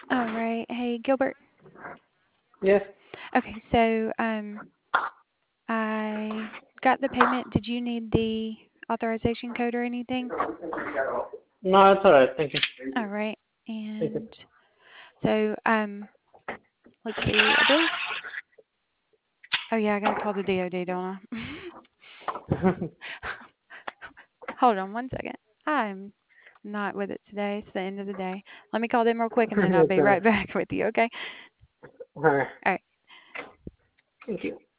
All right. Hey, Gilbert. Yes. Okay, so I got the payment. Did you need the authorization code or anything? No, it's alright. Thank you. All right. Thank And so let's see. I believe. Oh yeah, I gotta call the DOD, don't I? you. Hold on one second. I'm not with it today. It's the end of the day. Let me call them real quick and then I'll It's be alright. right back with you, okay? Alright. All right. Thank you.